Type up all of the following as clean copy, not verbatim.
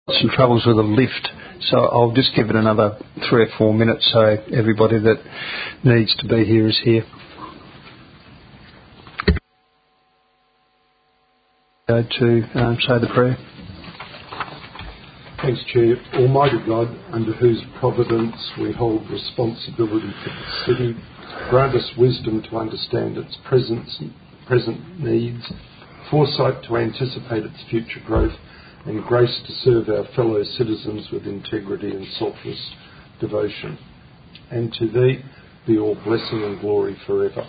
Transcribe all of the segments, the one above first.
some troubles with a lift, so I'll just give it another 3 or 4 minutes so everybody that needs to be here is here. Go to say the prayer. Thanks, Chair. Almighty God, under whose providence we hold responsibility for the city, grant us wisdom to understand its present needs, foresight to anticipate its future growth, and grace to serve our fellow citizens with integrity and selfless devotion. And to Thee be all blessing and glory forever.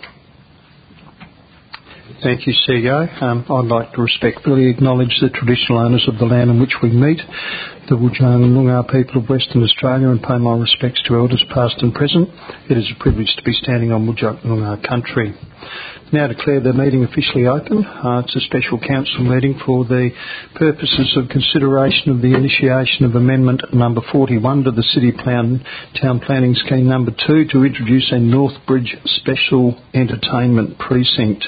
Thank you, CEO. I'd like to respectfully acknowledge the traditional owners of the land on which we meet, the Whadjuk Noongar people of Western Australia, and pay my respects to elders past and present. It is a privilege to be standing on Whadjuk Noongar country. Now declare the meeting officially open. It's a special council meeting for the purposes of consideration of the initiation of Amendment number 41 to the City Town Planning Scheme number 2 to introduce a Northbridge Special Entertainment Precinct.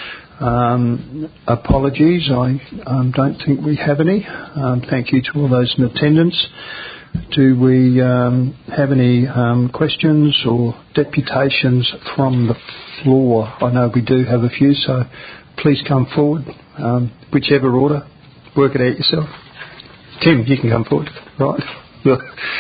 Apologies, I don't think we have any. Thank you to all those in attendance. Do we have any questions or deputations from the floor? I know we do have a few, so please come forward. Whichever order, work it out yourself. Tim, you can come forward. Right. Look.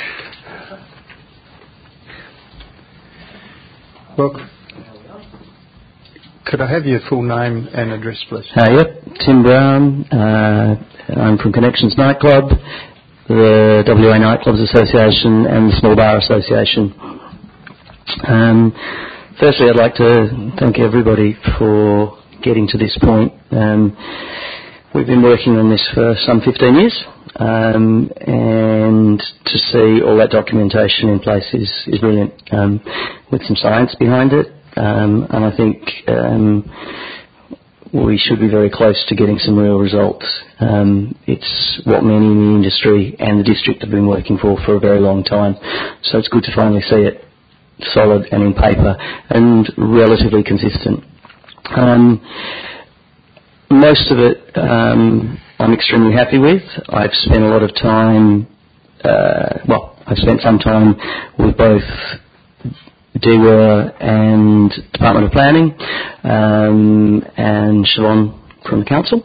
Welcome. Could I have your full name and address, please? Yep, Tim Brown. I'm from Connections Nightclub, the WA Nightclubs Association and the Small Bar Association. Firstly, I'd like to thank everybody for getting to this point. We've been working on this for some 15 years, and to see all that documentation in place is brilliant, with some science behind it. And I think we should be very close to getting some real results. It's what many in the industry and the district have been working for a very long time. So it's good to finally see it solid and in paper and relatively consistent. Most of it I'm extremely happy with. I've spent a lot of time, I've spent some time with both DWER and Department of Planning, and Siobhan from the Council.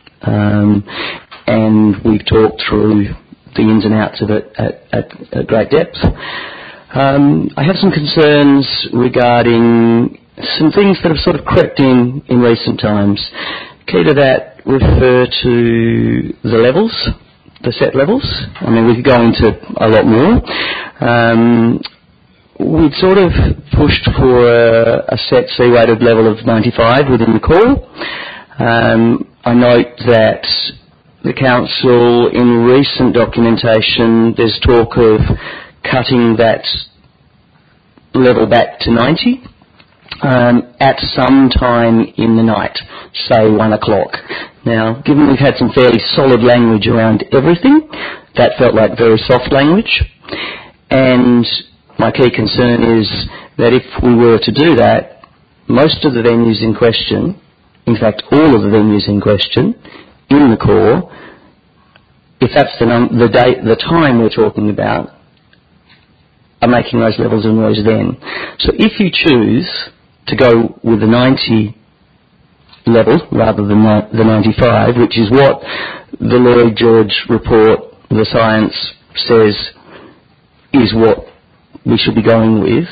And we've talked through the ins and outs of it at great depth. I have some concerns regarding some things that have sort of crept in recent times. Key to that refer to the levels, the set levels. I mean, we could go into a lot more. We'd sort of pushed for a set C-rated level of 95 within the core. I note that the council, in recent documentation, there's talk of cutting that level back to 90 at some time in the night, say 1 o'clock. Now, given we've had some fairly solid language around everything, that felt like very soft language. And my key concern is that if we were to do that, most of the venues in question, in fact all of the venues in question, in the core, if that's the time we're talking about, are making those levels of noise then. So if you choose to go with the 90 level rather than the 95, which is what the Lloyd George report, the science says is what we should be going with.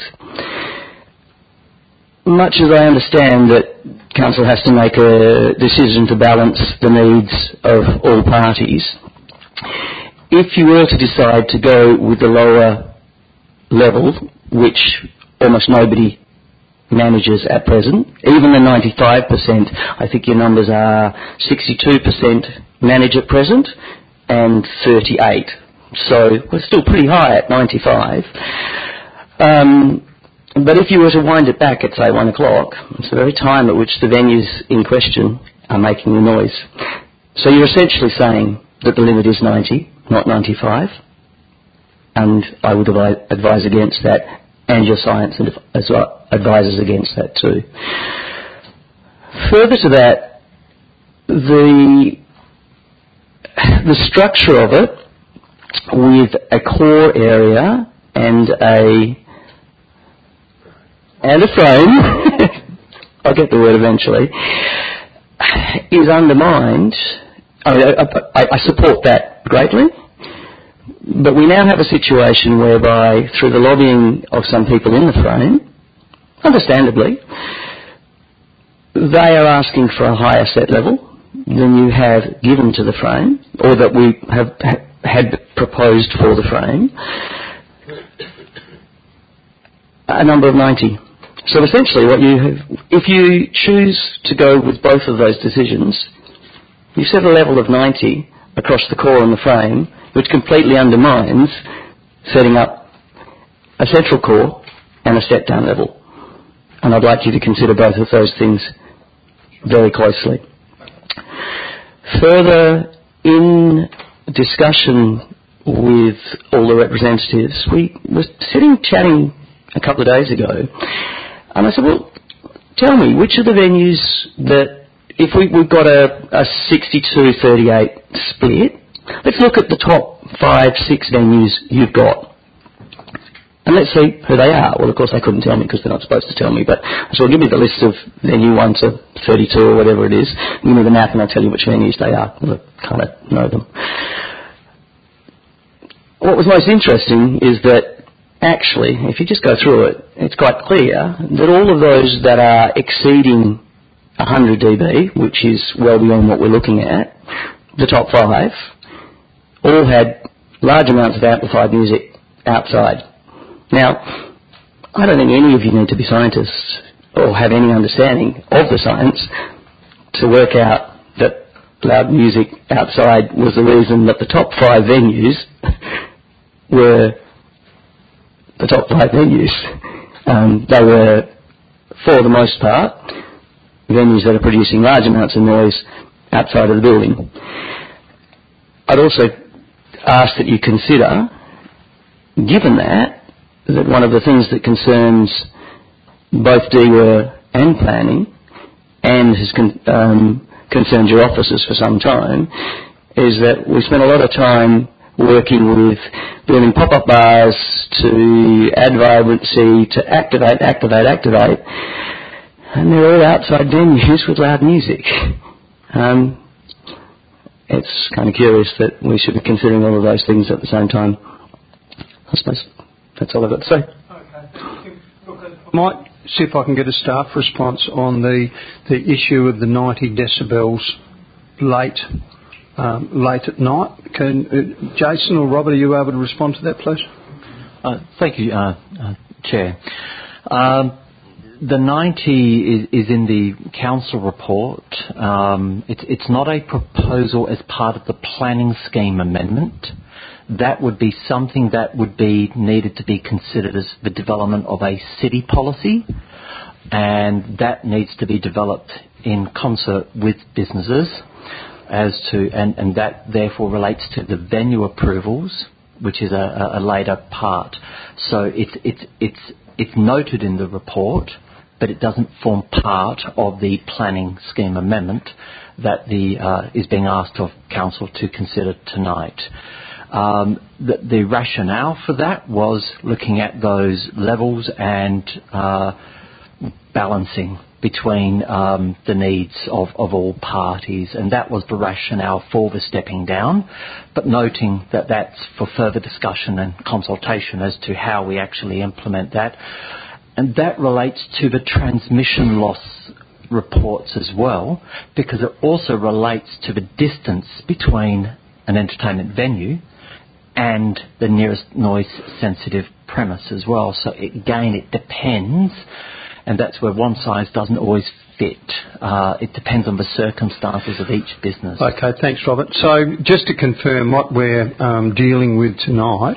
Much as I understand that Council has to make a decision to balance the needs of all parties, if you were to decide to go with the lower level, which almost nobody manages at present, even the 95%, I think your numbers are 62% manage at present and 38%. So we're still pretty high at 95. But if you were to wind it back at, say, 1 o'clock, it's the very time at which the venues in question are making the noise. So you're essentially saying that the limit is 90, not 95. And I would advise against that, and your science advises against that too. Further to that, the structure of it with a core area and a frame, I'll get the word eventually, is undermined. I support that greatly, but we now have a situation whereby, through the lobbying of some people in the frame, understandably, they are asking for a higher set level than you have given to the frame, or that we have had proposed for the frame, a number of 90. So essentially what you have, if you choose to go with both of those decisions, you set a level of 90 across the core and the frame, which completely undermines setting up a central core and a step-down level. And I'd like you to consider both of those things very closely. Further, in discussion with all the representatives, we were chatting a couple of days ago, and I said, well, tell me, which are the venues that, if we've got a 62-38 split, let's look at the top 5-6 venues you've got. And let's see who they are. Well, of course, they couldn't tell me because they're not supposed to tell me, but I said, well, give me the list of venue 1 to 32 or whatever it is. Give me the map and I'll tell you which venues they are. I kind of know them. What was most interesting is that actually, if you just go through it, it's quite clear that all of those that are exceeding 100 dB, which is well beyond what we're looking at, the top 5, all had large amounts of amplified music outside. Now, I don't think any of you need to be scientists or have any understanding of the science to work out that loud music outside was the reason that the top 5 venues were the top 5 venues. They were, for the most part, venues that are producing large amounts of noise outside of the building. I'd also ask that you consider, given that one of the things that concerns both DWER and planning, and has concerned your officers for some time, is that we spent a lot of time working with building pop-up bars to add vibrancy, to activate, and they're all outside venues with loud music. It's kind of curious that we should be considering all of those things at the same time. I suppose that's all I've got to say. Okay. Look, I might see if I can get a staff response on the issue of the 90 decibels late at night. Can Jason or Robert, are you able to respond to that, please? Thank you, Chair. The 90 is in the council report. It's not a proposal as part of the planning scheme amendment. That would be something that would be needed to be considered as the development of a city policy, and that needs to be developed in concert with businesses and that therefore relates to the venue approvals, which is a later part. So it's noted in the report, but it doesn't form part of the planning scheme amendment that is being asked of council to consider tonight. The rationale for that was looking at those levels and balancing between the needs of all parties, and that was the rationale for the stepping down, but noting that that's for further discussion and consultation as to how we actually implement that. And that relates to the transmission loss reports as well, because it also relates to the distance between an entertainment venue and the nearest noise-sensitive premise as well. So again, it depends, and that's where one size doesn't always fit. It depends on the circumstances of each business. Okay, thanks, Robert. So just to confirm, what we're dealing with tonight,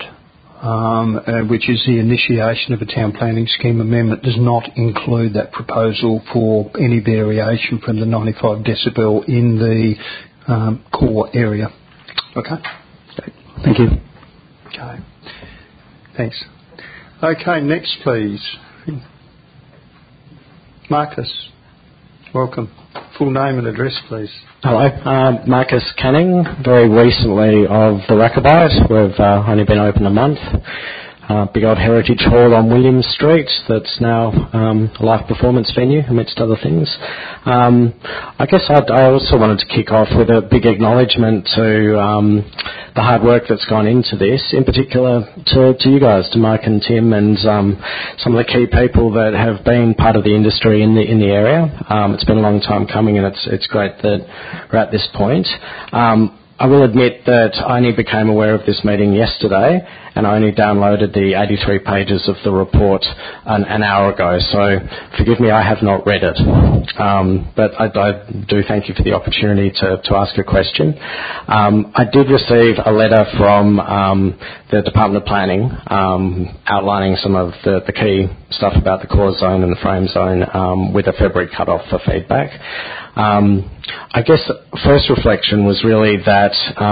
which is the initiation of a town planning scheme amendment, does not include that proposal for any variation from the 95 decibel in the core area. Okay? Thank you. Okay. Thanks. Okay, next please. Marcus, welcome. Full name and address, please. Hello, Marcus Canning, very recently of the Racabite. We've only been open a month. Big old heritage hall on William Street that's now a live performance venue, amidst other things. I guess I also wanted to kick off with a big acknowledgement to the hard work that's gone into this, in particular to you guys, to Mike and Tim and some of the key people that have been part of the industry in the area. It's been a long time coming, and it's great that we're at this point. I will admit that I only became aware of this meeting yesterday, and I only downloaded the 83 pages of the report an hour ago, so forgive me, I have not read it. But I do thank you for the opportunity to ask a question. I did receive a letter from the Department of Planning outlining some of the key stuff about the core zone and the frame zone with a February cut-off for feedback. I guess first reflection was really that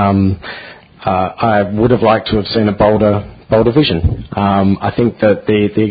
I would have liked to have seen a bolder vision. I think that the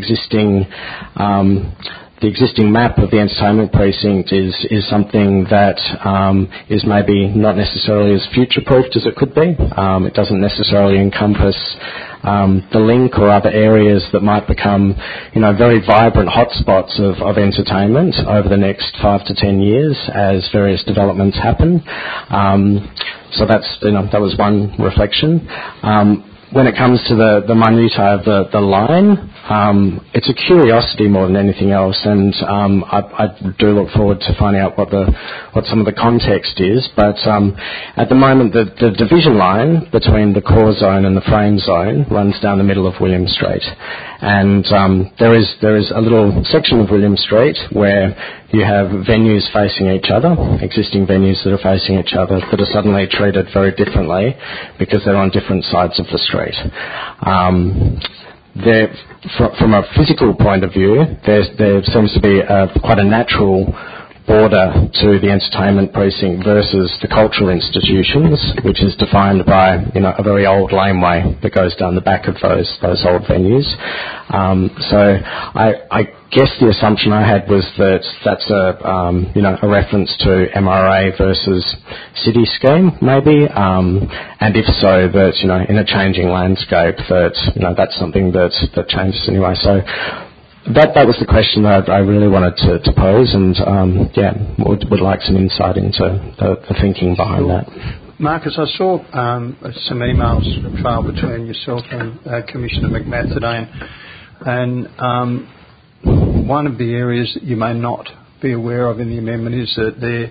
existing map of the entertainment precinct is something that is maybe not necessarily as future-proofed as it could be. It doesn't necessarily encompass the link or other areas that might become, very vibrant hotspots of entertainment over the next 5 to 10 years as various developments happen. So that was one reflection. When it comes to the minutiae of the line, it's a curiosity more than anything else, and I do look forward to finding out what some of the context is. But at the moment, the division line between the core zone and the frame zone runs down the middle of William Street, and there is a little section of William Street where you have venues facing each other, existing venues that are facing each other, that are suddenly treated very differently because they're on different sides of the street. From a physical point of view, there seems to be quite a natural border to the entertainment precinct versus the cultural institutions, which is defined by a very old laneway that goes down the back of those old venues. So I guess the assumption I had was that that's a reference to MRA versus city scheme, maybe, and if so, that in a changing landscape, that's something that changes anyway. So that was the question that I really wanted to pose, and would like some insight into the thinking behind that. Marcus, I saw some emails trail between yourself and Commissioner McMath today, and one of the areas that you may not be aware of in the amendment is that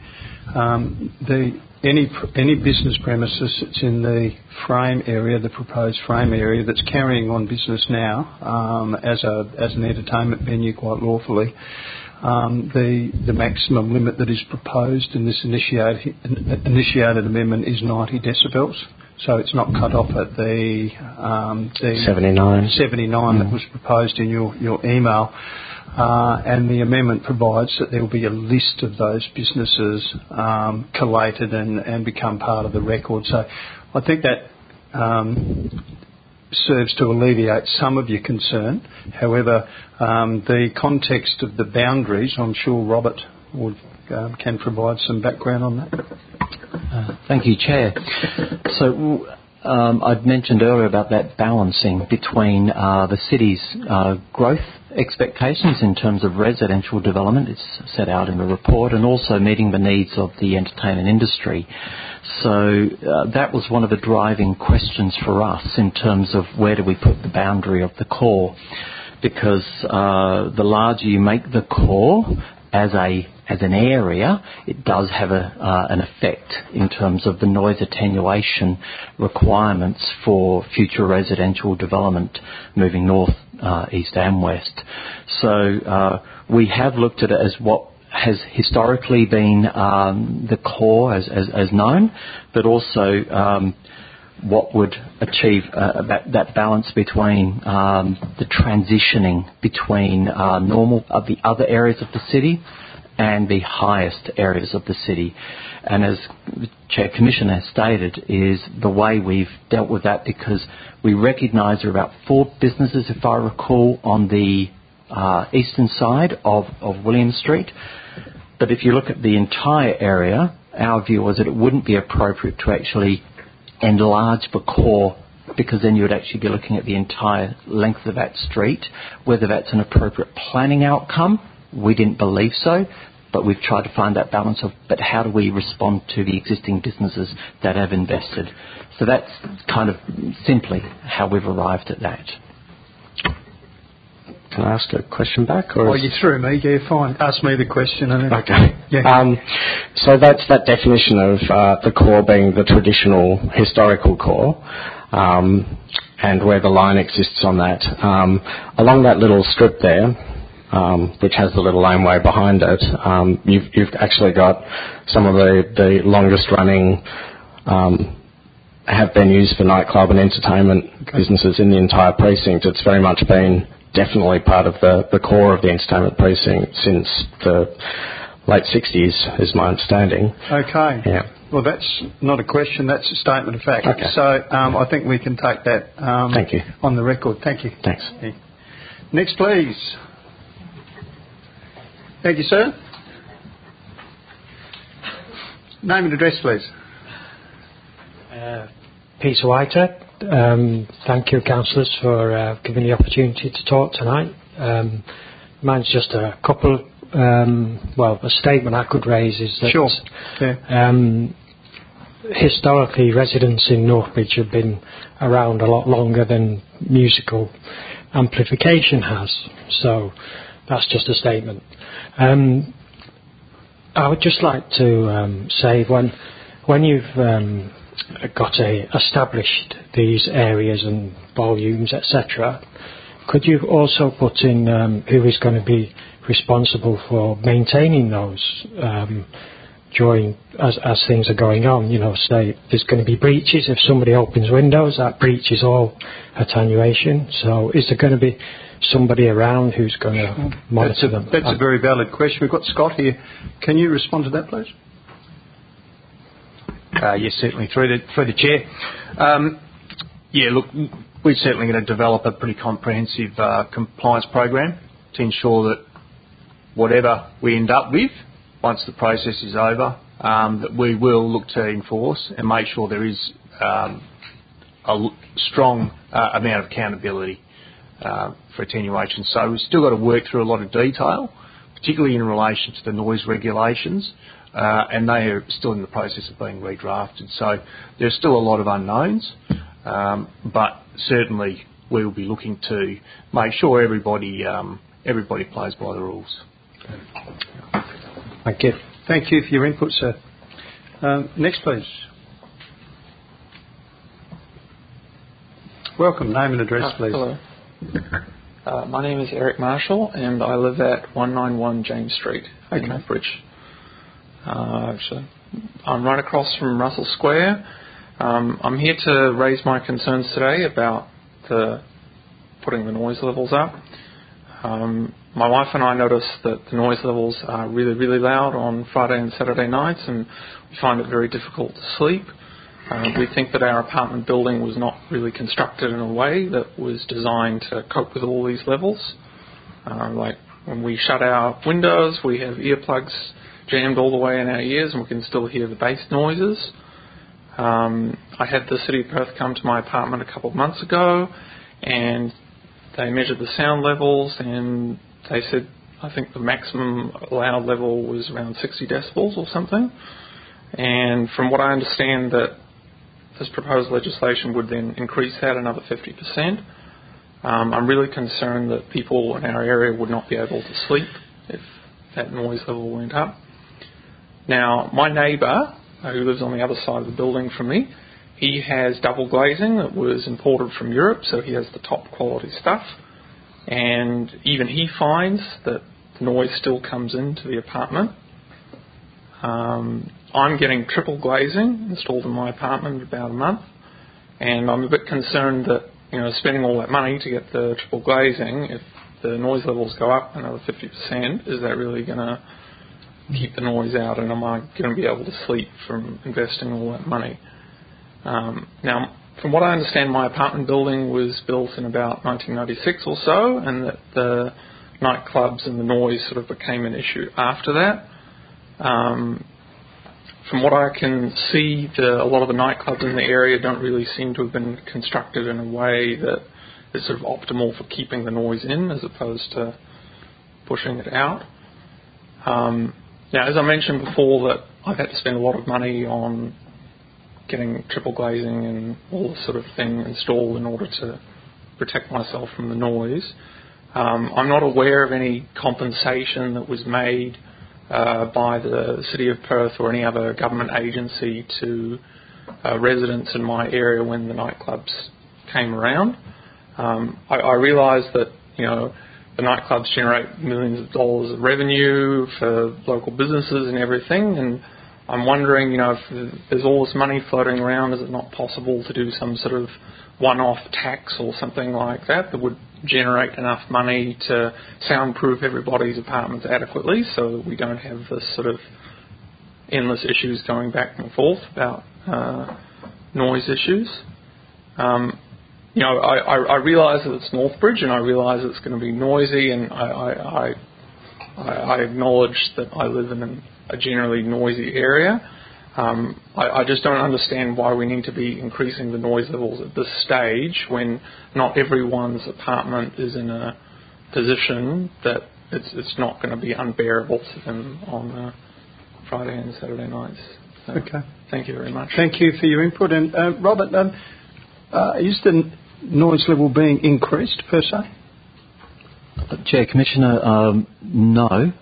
any business premises that's in the frame area, the proposed frame area, that's carrying on business now as an entertainment venue quite lawfully, the maximum limit that is proposed in this initiated amendment is 90 decibels. So it's not cut off at the 79 that was proposed in your email. And the amendment provides that there will be a list of those businesses collated and become part of the record. So I think that serves to alleviate some of your concern. However, the context of the boundaries, I'm sure Robert can provide some background on that. Thank you, Chair. So I'd mentioned earlier about that balancing between the city's growth expectations in terms of residential development. It's set out in the report, and also meeting the needs of the entertainment industry. So that was one of the driving questions for us in terms of where do we put the boundary of the core, because the larger you make the core as an area, it does have an effect in terms of the noise attenuation requirements for future residential development moving north, east and west. So we have looked at it as what has historically been the core as known, but also what would achieve that balance between the transitioning between the other areas of the city and the highest areas of the city. And as the Chair Commissioner has stated, is the way we've dealt with that, because we recognise there are about 4 businesses, if I recall, on the eastern side of William Street. But if you look at the entire area, our view was that it wouldn't be appropriate to actually enlarge the core, because then you would actually be looking at the entire length of that street. Whether that's an appropriate planning outcome, we didn't believe so, but we've tried to find that balance of, but how do we respond to the existing businesses that have invested? So that's kind of simply how we've arrived at that. Can I ask a question back? Or Oh, you threw me. Yeah, fine. Ask me the question. And then... Okay. Yeah. So that's that definition of the core being the traditional historical core, and where the line exists on that. Along that little strip there, which has the little laneway behind it, you've actually got some of the longest running have been used for nightclub and entertainment businesses in the entire precinct. It's very much been definitely part of the core of the entertainment precinct since the late 60s, is my understanding. Okay. Yeah. Well, that's not a question, that's a statement of fact. Okay. So I think we can take that Thank you. on the record. Thank you. Thanks. Yeah. Next, please. Thank you, sir. Name and address, please. Peter Whitehead. Thank you, councillors, for giving the opportunity to talk tonight. Mine's just a couple. A statement I could raise is that Sure. Yeah. Historically, residents in Northbridge have been around a lot longer than musical amplification has. So that's just a statement. I would just like to say when you've established these areas and volumes, etc., could you also put in who is going to be responsible for maintaining those during as things are going on? You know, say there's going to be breaches. If somebody opens windows, that breaches all attenuation. So is there going to be somebody around who's going to monitor them? That's a very valid question. We've got Scott here. Can you respond to that, please? Yes, certainly, through the chair. Look, we're certainly going to develop a pretty comprehensive compliance program to ensure that whatever we end up with, once the process is over, that we will look to enforce and make sure there is a strong amount of accountability for attenuation. So we've still got to work through a lot of detail, particularly in relation to the noise regulations, and they are still in the process of being redrafted. So there's still a lot of unknowns, but certainly we will be looking to make sure everybody plays by the rules. Thank you. Thank you for your input, sir. Next, please. Welcome. Name and address, please. Hello. My name is Eric Marshall, and I live at 191 James Street in Northbridge. So I'm right across from Russell Square. I'm here to raise my concerns today about putting the noise levels up. My wife and I noticed that the noise levels are really, really loud on Friday and Saturday nights, and we find it very difficult to sleep. We think that our apartment building was not really constructed in a way that was designed to cope with all these levels. Like when we shut our windows, we have earplugs jammed all the way in our ears, and we can still hear the bass noises. I had the City of Perth come to my apartment a couple of months ago, and they measured the sound levels, and they said, I think the maximum allowed level was around 60 decibels or something. And from what I understand, that this proposed legislation would then increase that another 50%. I'm really concerned that people in our area would not be able to sleep if that noise level went up. Now, my neighbour, who lives on the other side of the building from me, he has double glazing that was imported from Europe, so he has the top quality stuff. And even he finds that the noise still comes into the apartment. I'm getting triple glazing installed in my apartment in about a month, and I'm a bit concerned that, spending all that money to get the triple glazing, if the noise levels go up another 50%, is that really going to keep the noise out, and am I going to be able to sleep from investing all that money? Now, from what I understand, my apartment building was built in about 1996 or so, and that the nightclubs and the noise sort of became an issue after that. From what I can see, a lot of the nightclubs in the area don't really seem to have been constructed in a way that is sort of optimal for keeping the noise in as opposed to pushing it out. As I mentioned before, that I've had to spend a lot of money on getting triple glazing and all this sort of thing installed in order to protect myself from the noise. I'm not aware of any compensation that was made by the City of Perth or any other government agency to residents in my area when the nightclubs came around. I realise that, the nightclubs generate millions of dollars of revenue for local businesses and everything, and I'm wondering, if there's all this money floating around, is it not possible to do some sort of one-off tax or something like that would generate enough money to soundproof everybody's apartments adequately so that we don't have this sort of endless issues going back and forth about noise issues. I realise that it's Northbridge and I realise it's going to be noisy, and I acknowledge that I live in a generally noisy area. I just don't understand why we need to be increasing the noise levels at this stage when not everyone's apartment is in a position that it's not going to be unbearable to them on Friday and Saturday nights. So, okay. Thank you very much. Thank you for your input. And Robert, is the noise level being increased per se? Chair, Commissioner, no.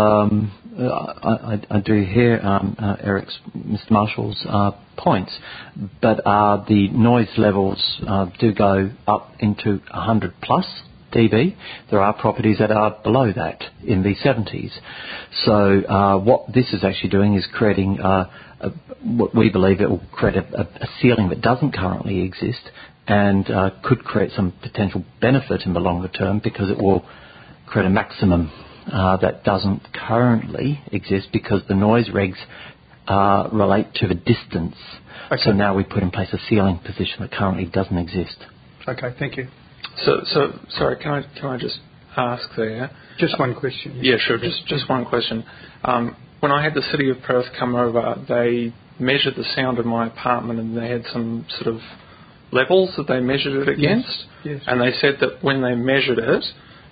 I do hear Mr. Marshall's points, but the noise levels do go up into 100 plus dB. There are properties that are below that in the 70s. So what this is actually doing is creating what we believe it will create a ceiling that doesn't currently exist, and could create some potential benefit in the longer term because it will create a maximum that doesn't currently exist because the noise regs relate to the distance. Okay. So now we put in place a ceiling position that currently doesn't exist. Okay, thank you. So sorry, can I just ask there? Just one question. Yeah, sure. Just one question. When I had the City of Perth come over, they measured the sound of my apartment, and they had some sort of levels that they measured it against. Yes. And they said that when they measured it,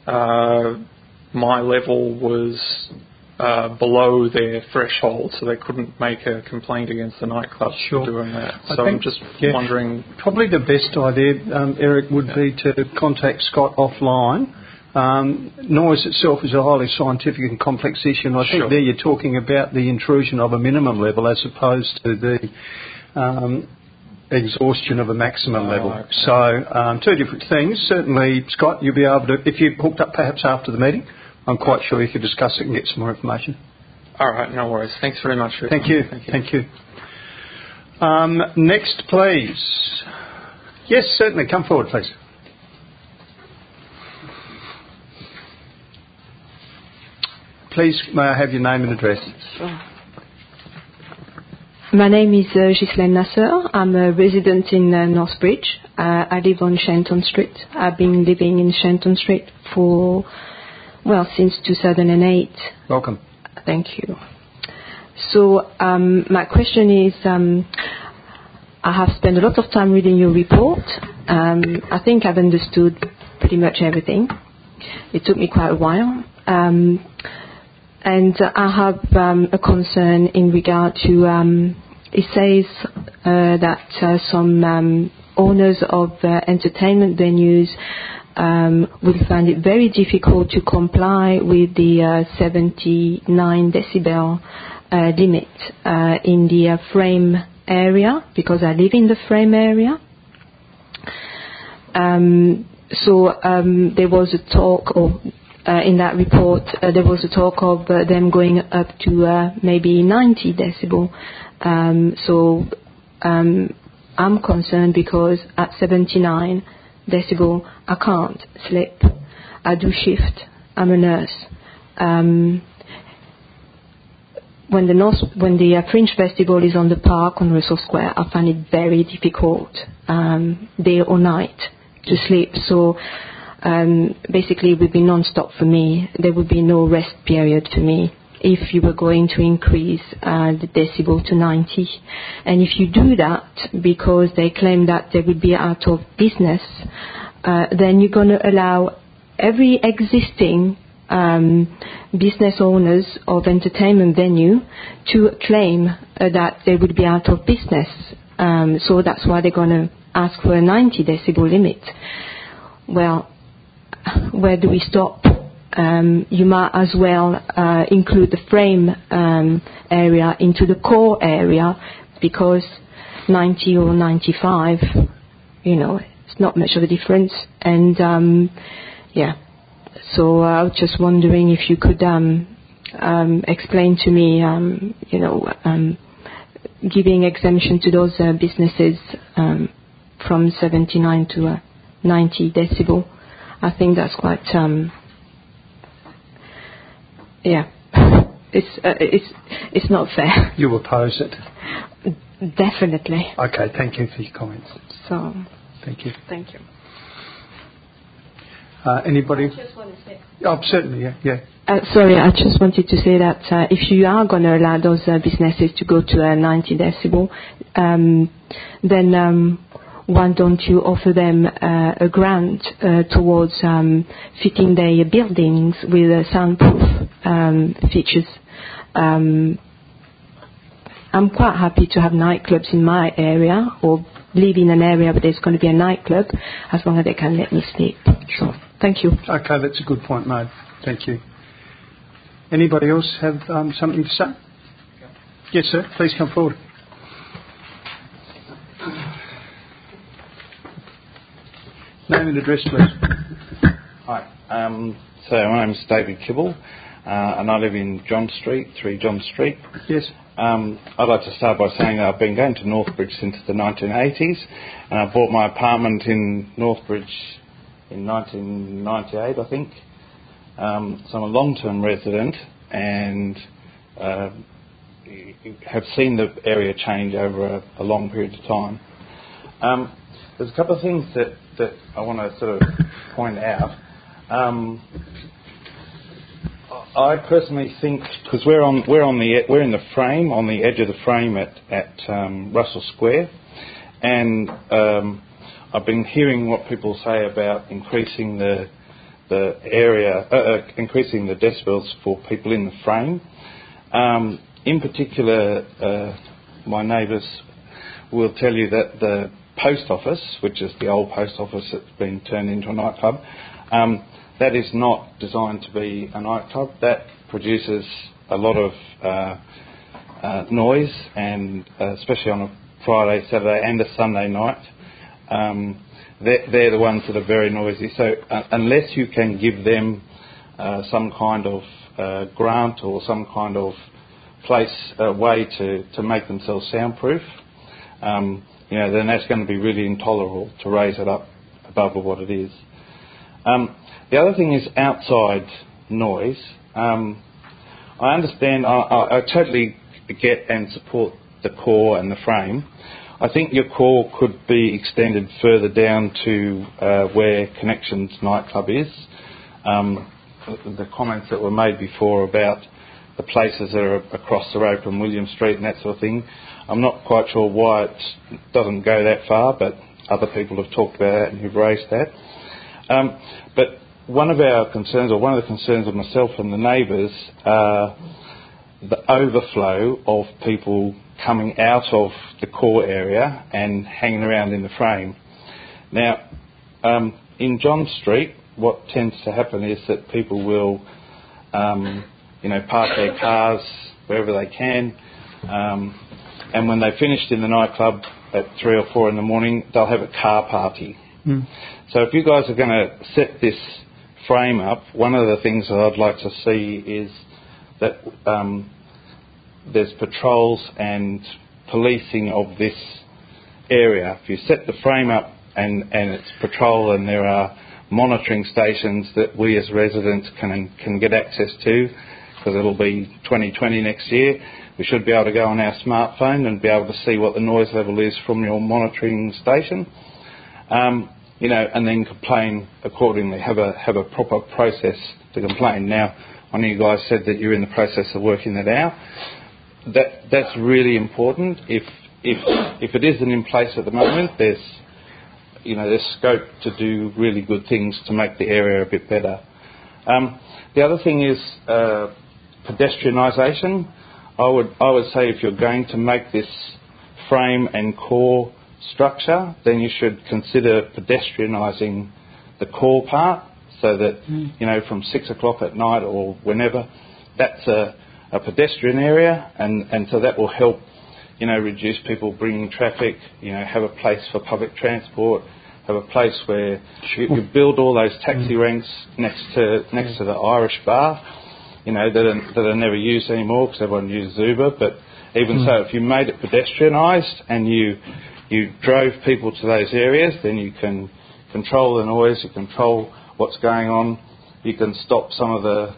my level was below their threshold, so they couldn't make a complaint against the nightclub for doing that. So I'm just wondering... Probably the best idea, Eric, would be to contact Scott offline. Noise itself is a highly scientific and complex issue, and I think there you're talking about the intrusion of a minimum level as opposed to the exhaustion of a maximum level. Okay. So two different things. Certainly, Scott, you'll be able to, if you hooked up perhaps after the meeting, I'm quite sure you could discuss it and get some more information. All right, no worries. Thanks very much for your Thank time. you. Thank you. Next, please. Yes, certainly. Come forward, please. Please, may I have your name and address? Sure. My name is Ghislaine Nasser. I'm a resident in Northbridge. I live on Shenton Street. I've been living in Shenton Street since 2008. Welcome. Thank you. So my question is, I have spent a lot of time reading your report. I think I've understood pretty much everything. It took me quite a while. And I have a concern in regard to, it says that some owners of entertainment venues will find it very difficult to comply with the 79 decibel limit in the frame area, because I live in the frame area. So there was a talk, in that report, there was a talk of them going up to maybe 90 decibel. So I'm concerned because at 79 decibel, I can't sleep. I do shift. I'm a nurse. When the Fringe Festival is on the park on Russell Square, I find it very difficult, day or night, to sleep. So basically it would be non-stop for me. There would be no rest period for me. if you were going to increase the decibel to 90. And if you do that because they claim that they would be out of business, then you're going to allow every existing business owners of entertainment venue to claim that they would be out of business. So that's why they're going to ask for a 90 decibel limit. Well, where do we stop? You might as well include the frame area into the core area, because 90 or 95, it's not much of a difference. And so I was just wondering if you could explain to me, giving exemption to those businesses from 79 to 90 decibel. I think that's quite, it's not fair. You oppose it? Definitely. Okay, thank you for your comments. So, thank you. Thank you. Anybody? I just want to say. Oh, certainly, yeah. Sorry, I just wanted to say that if you are going to allow those businesses to go to 90 decibel, then why don't you offer them a grant towards fitting their buildings with soundproof features? I'm quite happy to have nightclubs in my area, or live in an area where there's going to be a nightclub, as long as they can let me sleep. Sure. Thank you. Okay, that's a good point made. Thank you. Anybody else have something to say? Yes, sir. Please come forward. Name and address, please. Hi. So my name is David Kibble, and I live in John Street, 3 John Street. Yes. I'd like to start by saying that I've been going to Northbridge since the 1980s, and I bought my apartment in Northbridge in 1998, I think. So I'm a long-term resident and have seen the area change over a long period of time. There's a couple of things that I want to sort of point out. I personally think, because we're in the frame, on the edge of the frame at Russell Square, and I've been hearing what people say about increasing the increasing the decibels for people in the frame. In particular, my neighbours will tell you that the post office, which is the old post office that's been turned into a nightclub, that is not designed to be a nightclub. That produces a lot of noise, and especially on a Friday, Saturday and a Sunday night, they're the ones that are very noisy. So unless you can give them some kind of grant or some kind of way to make themselves soundproof, then that's going to be really intolerable to raise it up above what it is. The other thing is outside noise. I understand, I totally get and support the core and the frame. I think your core could be extended further down to where Connections nightclub is. The comments that were made before about the places that are across the road from William Street and that sort of thing, I'm not quite sure why it doesn't go that far, but other people have talked about that and who've raised that. But one of the concerns of myself and the neighbours are the overflow of people coming out of the core area and hanging around in the frame. Now, in John Street, what tends to happen is that people will, park their cars wherever they can, and when they've finished in the nightclub at 3 or 4 in the morning, they'll have a car party. Mm. So if you guys are going to set this frame up, one of the things that I'd like to see is that there's patrols and policing of this area. If you set the frame up and it's patrol and there are monitoring stations that we as residents can get access to, because it'll be 2020 next year, we should be able to go on our smartphone and be able to see what the noise level is from your monitoring station, and then complain accordingly, have a proper process to complain. Now, one of you guys said that you're in the process of working that out. That's really important. If it isn't in place at the moment, there's scope to do really good things to make the area a bit better. The other thing is pedestrianisation. I would say if you're going to make this frame and core structure, then you should consider pedestrianising the core part, so that from 6 o'clock at night or whenever, that's a pedestrian area, and so that will help reduce people bringing traffic, have a place for public transport, have a place where you build all those taxi ranks next to the Irish bar, that are never used anymore because everyone uses Uber. But even so, if you made it pedestrianised and you drove people to those areas, then you can control the noise, you control what's going on, you can stop some of the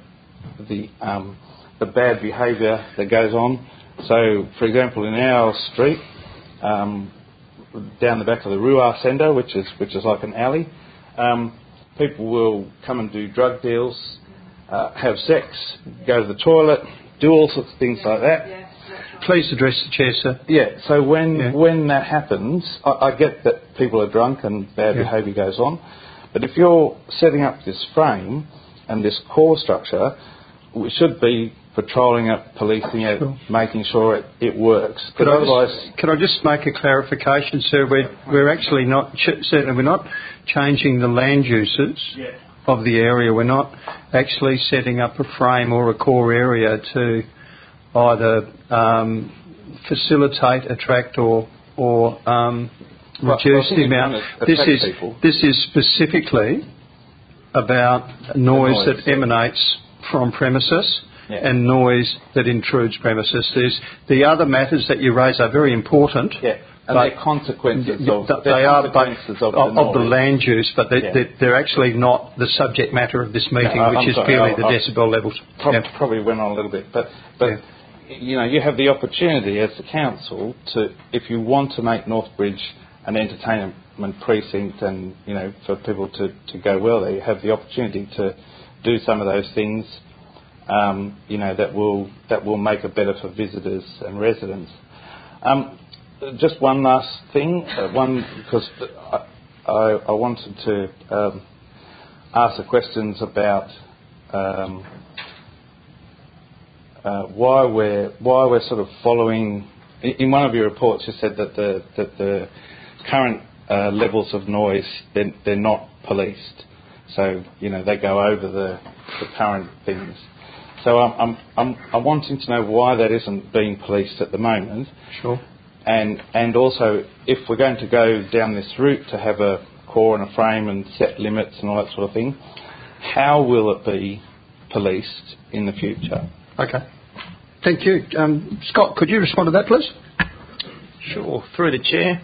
bad behaviour that goes on. So, for example, in our street, down the back of the Ruar Centre, which is like an alley, people will come and do drug deals, have sex, go to the toilet, do all sorts of things like that. Please address the chair, sir. Yeah, so when that happens, I get that people are drunk and bad behaviour goes on, but if you're setting up this frame and this core structure, we should be patrolling it, policing it, making sure it works. But Could I just make a clarification, sir? We're actually not, certainly we're not changing the land uses of the area. We're not actually setting up a frame or a core area to either facilitate, attract or reduce the amount. This is specifically about noise that emanates from premises and noise that intrudes premises. The other matters that you raise are very important. Yeah. And they're consequences of the land use, but they're actually not the subject matter of this meeting, which is purely the decibel levels. Probably went on a little bit, but you have the opportunity as the council to, if you want to make Northbridge an entertainment precinct and for people to go well there, you have the opportunity to do some of those things. That will make it better for visitors and residents. Just one last thing, because I wanted to ask the questions about why we're sort of following. In one of your reports, you said that the current levels of noise they're not policed, so they go over the current things. So I'm wanting to know why that isn't being policed at the moment. Sure. And also, if we're going to go down this route to have a core and a frame and set limits and all that sort of thing, how will it be policed in the future? Okay. Thank you. Scott, could you respond to that, please? Sure. Through the chair.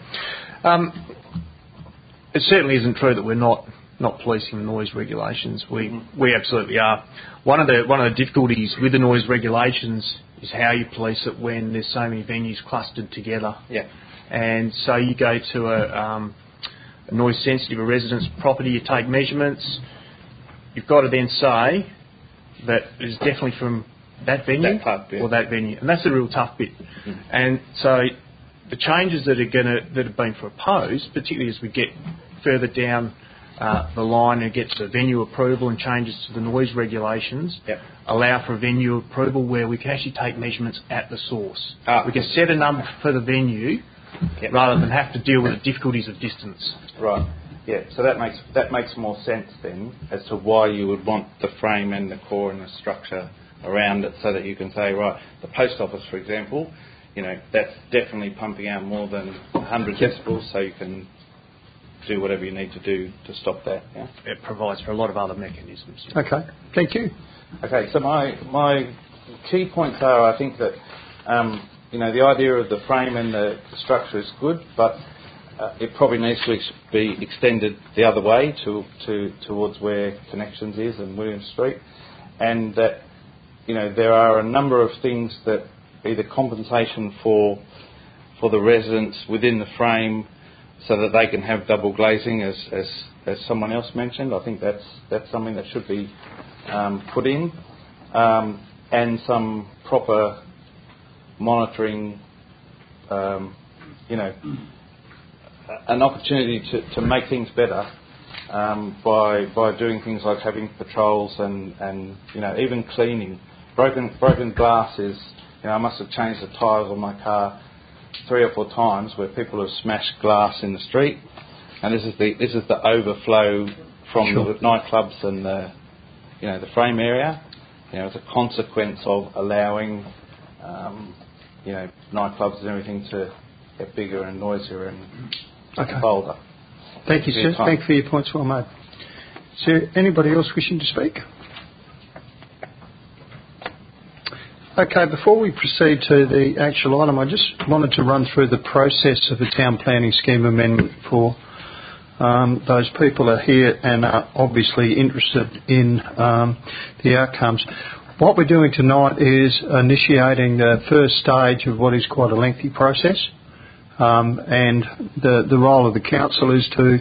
It certainly isn't true that we're not policing noise regulations. We absolutely are. One of the difficulties with the noise regulations is how you police it when there's so many venues clustered together. Yeah. And so you go to a noise sensitive residence property, you take measurements. You've got to then say that it's definitely from that venue or that venue, and that's the real tough bit. And so the changes that have been proposed, particularly as we get further down the line and gets to venue approval and changes to the noise regulations, allow for a venue approval where we can actually take measurements at the source. We can set a number for the venue rather than have to deal with the difficulties of distance. Right. Yeah. So that makes more sense then as to why you would want the frame and the core and the structure around it, so that you can say, right, the post office, for example, that's definitely pumping out more than 100 decibels, so you can do whatever you need to do to stop that. Yeah? It provides for a lot of other mechanisms. Okay, thank you. Okay, so my key points are, I think that the idea of the frame and the structure is good, but it probably needs to be extended the other way towards where Connections is and William Street, and that there are a number of things that either compensation for the residents within the frame, so that they can have double glazing, as someone else mentioned. I think that's something that should be put in. and some proper monitoring, an opportunity to make things better by doing things like having patrols and even cleaning. Broken glass is, I must have changed the tyres on my car 3 or 4 times where people have smashed glass in the street, and this is the overflow from the nightclubs and the frame area. As a consequence of allowing nightclubs and everything to get bigger and noisier and bolder. Thank you, sir. Thank you for your points well made. Is there anybody else wishing to speak? Okay, before we proceed to the actual item, I just wanted to run through the process of the Town Planning Scheme Amendment for those people who are here and are obviously interested in the outcomes. What we're doing tonight is initiating the first stage of what is quite a lengthy process, and the role of the council is to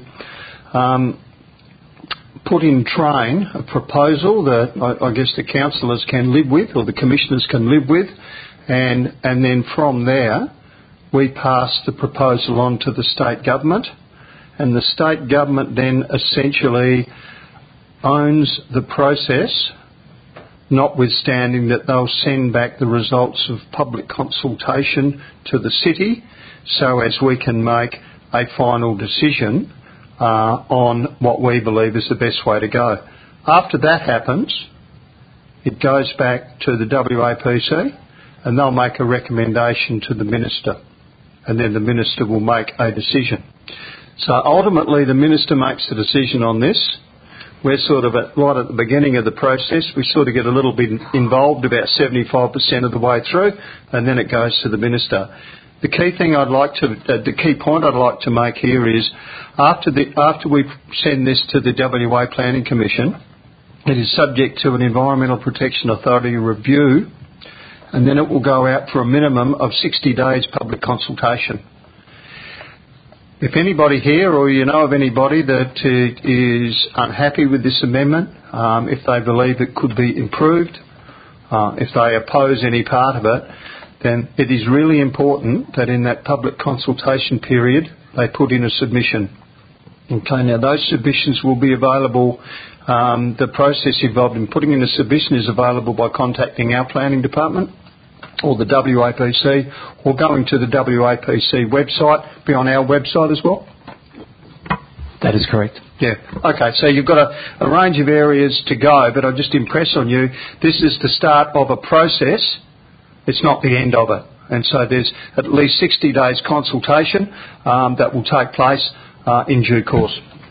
put in train a proposal that I guess the councillors can live with, or the commissioners can live with, and then from there we pass the proposal on to the state government, and the state government then essentially owns the process, notwithstanding that they'll send back the results of public consultation to the city so as we can make a final decision on what we believe is the best way to go. After that happens, it goes back to the WAPC and they'll make a recommendation to the Minister, and then the Minister will make a decision. So ultimately the Minister makes the decision on this. We're sort of right at the beginning of the process. We sort of get a little bit involved about 75% of the way through, and then it goes to the Minister. The key point I'd like to make here is after we send this to the WA Planning Commission, it is subject to an Environmental Protection Authority review, and then it will go out for a minimum of 60 days public consultation. If anybody here, or you know of anybody that is unhappy with this amendment, if they believe it could be improved, if they oppose any part of it, then it is really important that in that public consultation period they put in a submission. Okay, now those submissions will be available. The process involved in putting in a submission is available by contacting our planning department or the WAPC, or going to the WAPC website, be on our website as well? That is correct. Yeah. Okay, so you've got a range of areas to go, but I'll just impress on you, this is the start of a process. It's not the end of it. And so there's at least 60 days consultation that will take place in due course.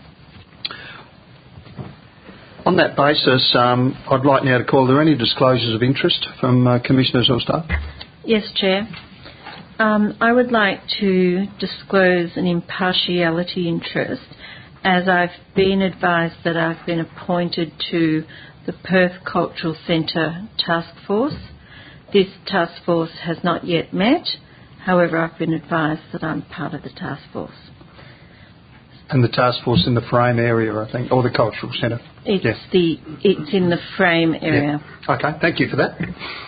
On that basis, I'd like now to call, are there any disclosures of interest from commissioners or staff? Yes, Chair. I would like to disclose an impartiality interest, as I've been advised that I've been appointed to the Perth Cultural Centre Task Force. This task force has not yet met. However, I've been advised that I'm part of the task force. And the task force in the Frame area, I think, or the Cultural Centre? It's in the Frame area. Yeah. Okay, thank you for that.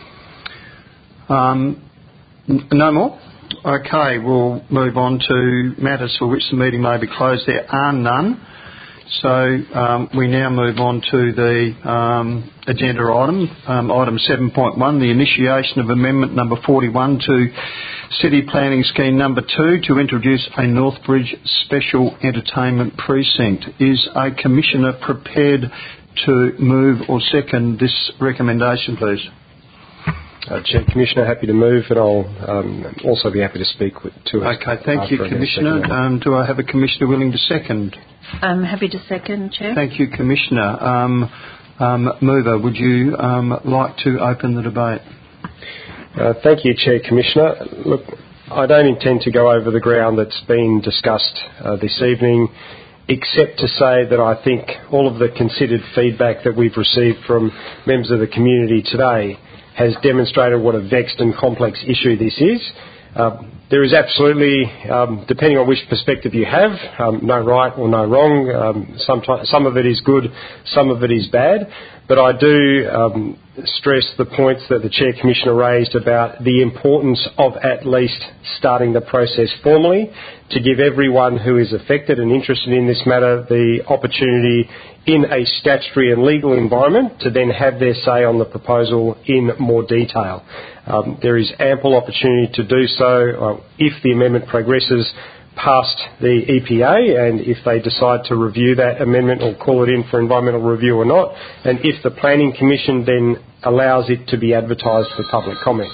No more? Okay, we'll move on to matters for which the meeting may be closed. There are none. So we now move on to the agenda item, item 7.1, the initiation of amendment number 41 to City Planning Scheme number 2 to introduce a Northbridge Special Entertainment Precinct. Is a commissioner prepared to move or second this recommendation, please? Chair, Commissioner, happy to move, and I'll also be happy to speak to it. Okay, thank you, Commissioner. Do I have a Commissioner willing to second? I'm happy to second, Chair. Thank you, Commissioner. Mover, would you like to open the debate? Thank you, Chair, Commissioner. Look, I don't intend to go over the ground that's been discussed this evening, except to say that I think all of the considered feedback that we've received from members of the community today has demonstrated what a vexed and complex issue this is. There is absolutely, depending on which perspective you have, no right or no wrong. Sometimes some of it is good, some of it is bad. But I do stress the points that the Chair Commissioner raised about the importance of at least starting the process formally to give everyone who is affected and interested in this matter the opportunity in a statutory and legal environment to then have their say on the proposal in more detail. There is ample opportunity to do so if the amendment progresses past the EPA and if they decide to review that amendment or call it in for environmental review or not, and if the Planning Commission then allows it to be advertised for public comment.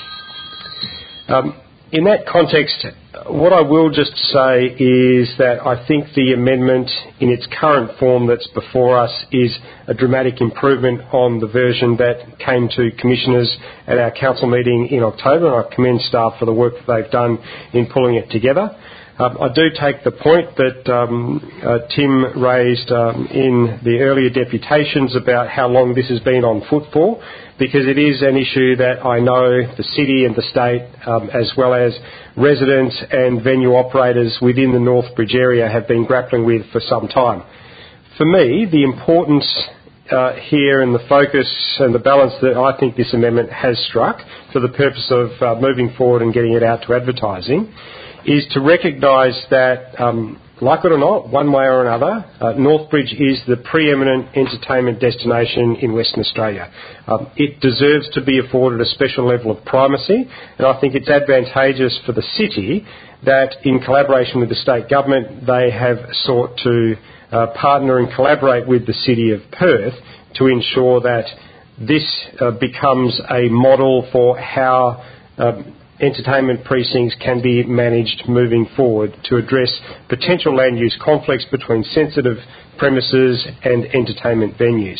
In that context, what I will just say is that I think the amendment in its current form that's before us is a dramatic improvement on the version that came to commissioners at our council meeting in October, and I commend staff for the work that they've done in pulling it together. I do take the point that Tim raised in the earlier deputations about how long this has been on foot for, because it is an issue that I know the city and the state, as well as residents and venue operators within the Northbridge area have been grappling with for some time. For me, the importance here and the focus and the balance that I think this amendment has struck for the purpose of moving forward and getting it out to advertising is to recognise that, like it or not, one way or another, Northbridge is the preeminent entertainment destination in Western Australia. It deserves to be afforded a special level of primacy, and I think it's advantageous for the city that, in collaboration with the state government, they have sought to partner and collaborate with the City of Perth to ensure that this becomes a model for how entertainment precincts can be managed moving forward to address potential land use conflicts between sensitive premises and entertainment venues.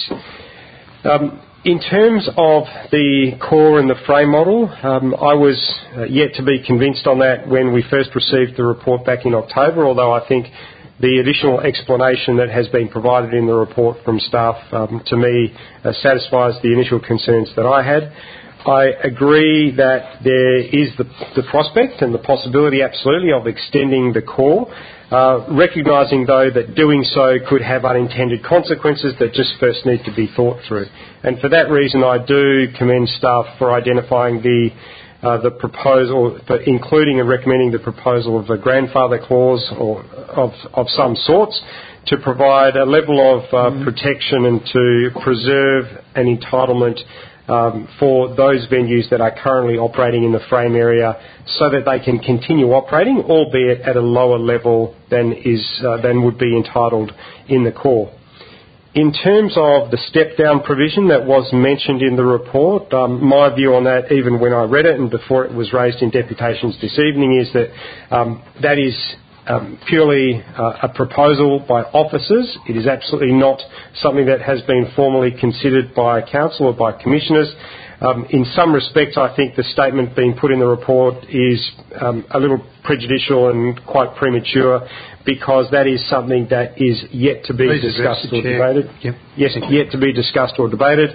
In terms of the core and the frame model, I was yet to be convinced on that when we first received the report back in October, although I think the additional explanation that has been provided in the report from staff to me satisfies the initial concerns that I had. I agree that there is the prospect and the possibility absolutely of extending the core, recognising though that doing so could have unintended consequences that just first need to be thought through. And for that reason I do commend staff for identifying the proposal, for including and recommending the proposal of a grandfather clause or of some sorts to provide a level of protection and to preserve an entitlement for those venues that are currently operating in the frame area so that they can continue operating, albeit at a lower level than would be entitled in the core. In terms of the step-down provision that was mentioned in the report, my view on that, even when I read it and before it was raised in deputations this evening, is that that is purely a proposal by officers. It is absolutely not something that has been formally considered by council or by commissioners. In some respects, I think the statement being put in the report is a little prejudicial and quite premature, because that is something that is yet to be discussed or debated. Yep. Yes, yet to be discussed or debated.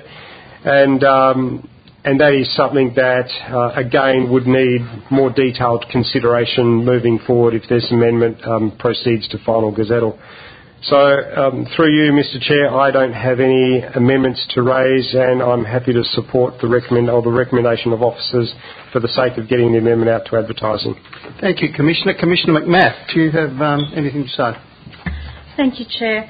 And that is something that, again, would need more detailed consideration moving forward if this amendment proceeds to final gazettal. So, through you, Mr Chair, I don't have any amendments to raise, and I'm happy to support the recommendation of officers for the sake of getting the amendment out to advertising. Thank you, Commissioner. Commissioner McMath, do you have anything to say? Thank you, Chair.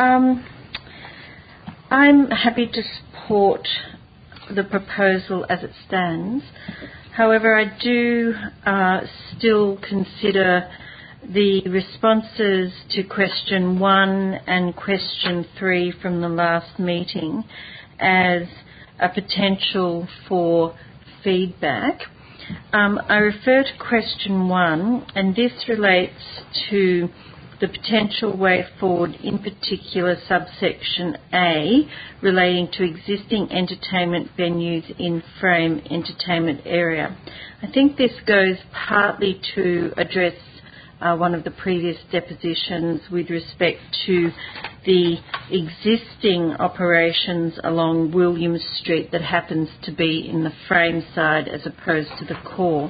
I'm happy to support the proposal as it stands. However, I do still consider the responses to question 1 and question 3 from the last meeting as a potential for feedback. I refer to question 1, and this relates to the potential way forward, in particular subsection A, relating to existing entertainment venues in frame entertainment area. I think this goes partly to address one of the previous depositions with respect to the existing operations along Williams Street that happens to be in the frame side as opposed to the core.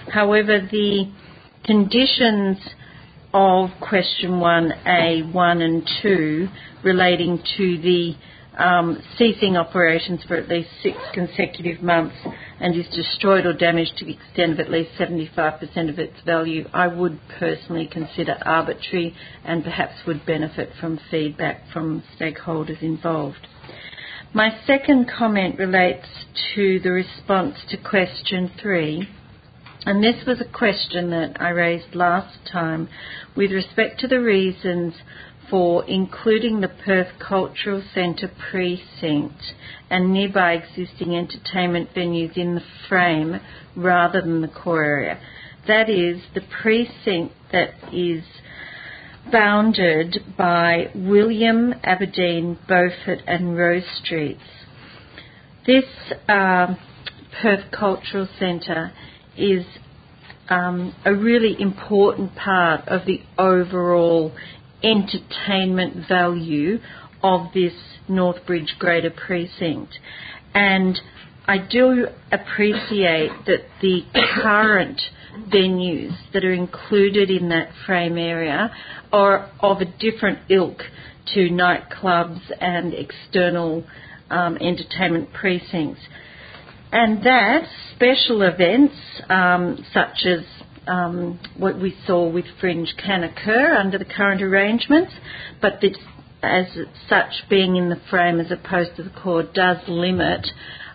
However, the conditions of question 1A, 1 and 2 relating to the ceasing operations for at least 6 consecutive months and is destroyed or damaged to the extent of at least 75% of its value, I would personally consider arbitrary and perhaps would benefit from feedback from stakeholders involved. My second comment relates to the response to question 3. And this was a question that I raised last time with respect to the reasons for including the Perth Cultural Centre precinct and nearby existing entertainment venues in the frame rather than the core area. That is, the precinct that is bounded by William, Aberdeen, Beaufort and Rose Streets. This Perth Cultural Centre is a really important part of the overall entertainment value of this Northbridge Greater Precinct. And I do appreciate that the current venues that are included in that frame area are of a different ilk to nightclubs and external entertainment precincts. And that special events such as what we saw with Fringe can occur under the current arrangements, but this, as such, being in the frame as opposed to the core does limit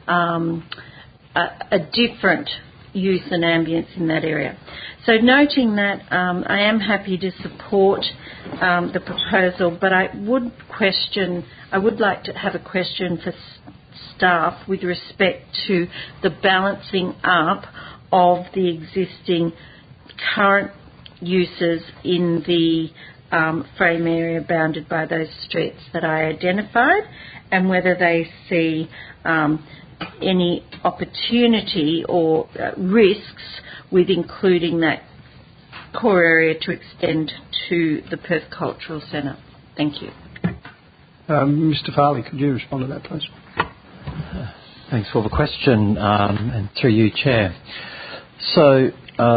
a different use and ambience in that area. So noting that, I am happy to support the proposal, but I would like to have a question for staff with respect to the balancing up of the existing current uses in the frame area bounded by those streets that I identified, and whether they see any opportunity or risks with including that core area to extend to the Perth Cultural Centre. Thank you. Mr. Farley, could you respond to that, please? Thanks for the question, and through you, Chair. So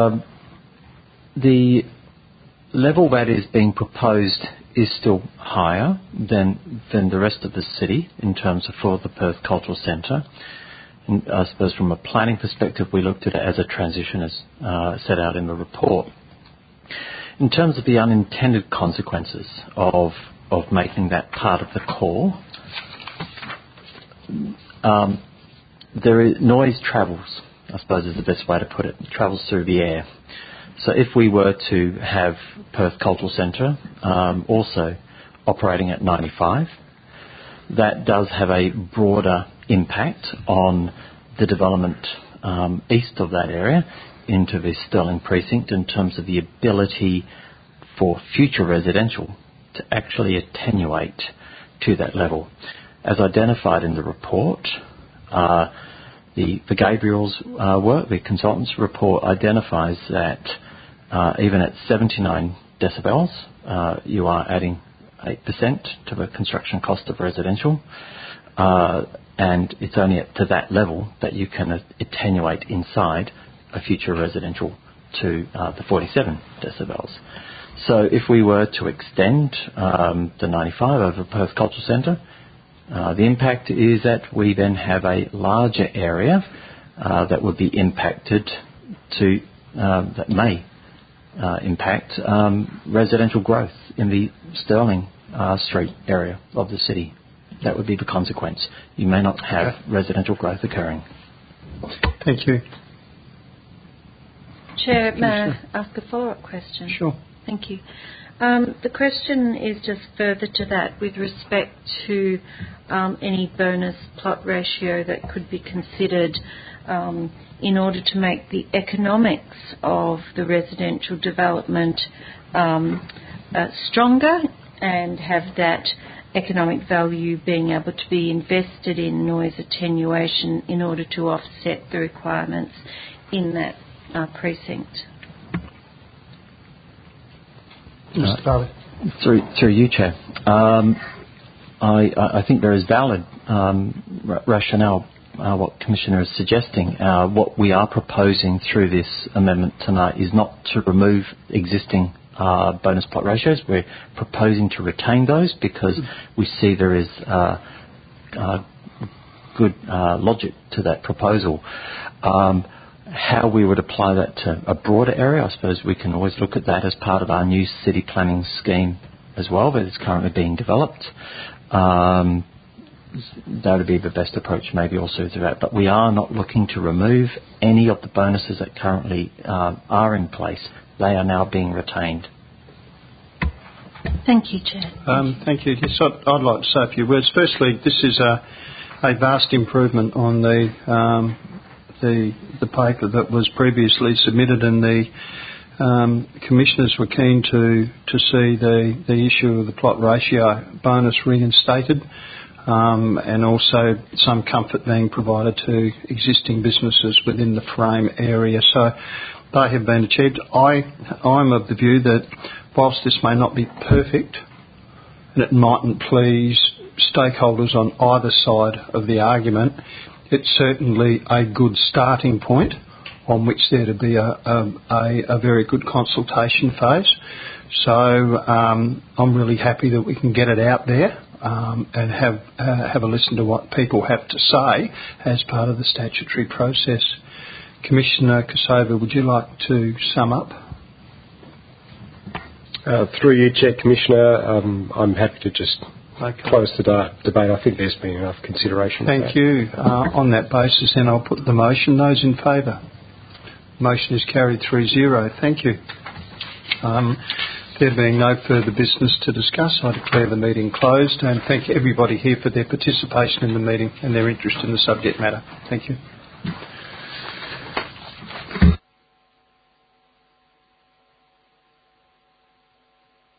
the level that is being proposed is still higher than the rest of the city in terms of for the Perth Cultural Centre. And I suppose from a planning perspective, we looked at it as a transition as set out in the report. In terms of the unintended consequences of making that part of the core, noise travels, I suppose is the best way to put it. It travels through the air. So if we were to have Perth Cultural Centre also operating at 95, that does have a broader impact on the development east of that area into the Stirling precinct in terms of the ability for future residential to actually attenuate to that level. As identified in the report, the Gabriel's work, the consultant's report, identifies that even at 79 decibels, you are adding 8% to the construction cost of residential, and it's only up to that level that you can attenuate inside a future residential to the 47 decibels. So if we were to extend the 95 over Perth Cultural Centre, the impact is that we then have a larger area that would be impacted to that may impact residential growth in the Stirling Street area of the city. That would be the consequence. You may not have residential growth occurring. Thank you. Chair, may I ask a follow-up question? Sure. Thank you. The question is just further to that with respect to any bonus plot ratio that could be considered in order to make the economics of the residential development stronger and have that economic value being able to be invested in noise attenuation in order to offset the requirements in that precinct. Through you, Chair. I think there is valid rationale what Commissioner is suggesting. What we are proposing through this amendment tonight is not to remove existing bonus plot ratios. We're proposing to retain those because we see there is good logic to that proposal. How we would apply that to a broader area, I suppose we can always look at that as part of our new city planning scheme as well, that is currently being developed. That would be the best approach, maybe also to that. But we are not looking to remove any of the bonuses that currently are in place. They are now being retained. Thank you, Chair. Thank you. Yes, I'd like to say a few words. Firstly, this is a vast improvement on the paper that was previously submitted, and the commissioners were keen to see the issue of the plot ratio bonus reinstated, and also some comfort being provided to existing businesses within the frame area. So they have been achieved. I'm of the view that whilst this may not be perfect, and it mightn't please stakeholders on either side of the argument, it's certainly a good starting point on which there to be a very good consultation phase. So I'm really happy that we can get it out there and have a listen to what people have to say as part of the statutory process. Commissioner Kosova, would you like to sum up? Through you, Chair, Commissioner, I'm happy to just close the debate. I think there's been enough consideration. Thank you. On that basis, then I'll put the motion. Those in favour? Motion is carried 3-0. Thank you. There being no further business to discuss, I declare the meeting closed, and thank everybody here for their participation in the meeting and their interest in the subject matter. Thank you.